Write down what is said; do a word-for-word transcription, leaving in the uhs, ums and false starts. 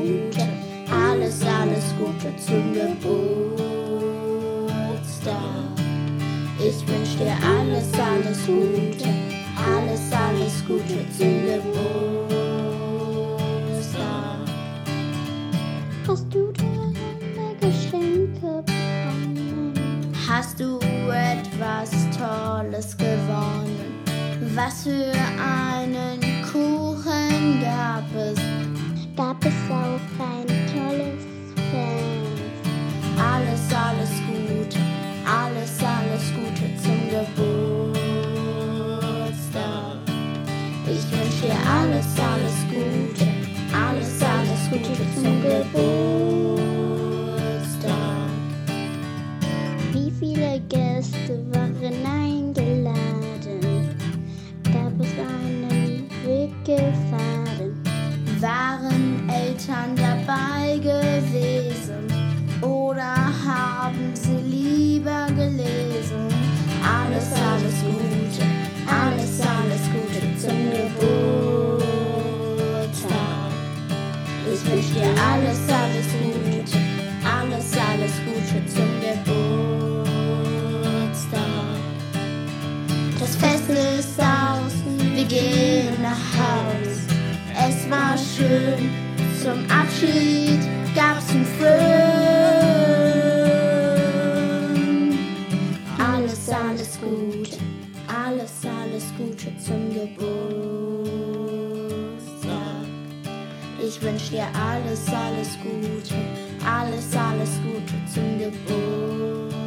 Gute, alles, alles Gute zum Geburtstag. Ich wünsch dir alles, alles Gute, alles, alles Gute zum Geburtstag. Hast du deine Geschenke bekommen? Hast du etwas Tolles gewonnen? Was für einen Kuchen gab es? Gab es auch ein tolles Fest? Alles, alles Gute, alles, alles Gute zum Geburtstag. Ich wünsch dir alles, alles Gute, alles, alles Gute zum Geburtstag. Wie viele Gäste waren eingeladen? Gab es einen Weggefahren? Waren Eltern dabei gewesen oder haben sie lieber gelesen? Alles, alles Gute, alles, alles Gute zum Geburtstag. Ich wünsch dir alles, alles Gute, alles, alles Gute zum Geburtstag. Das Fest ist aus, wir gehen nach Haus. Es war schön, zum Abschied gab's einen Föhn. Alles, alles Gute, alles, alles Gute zum Geburtstag. Ich wünsch dir alles, alles Gute, alles, alles Gute zum Geburtstag.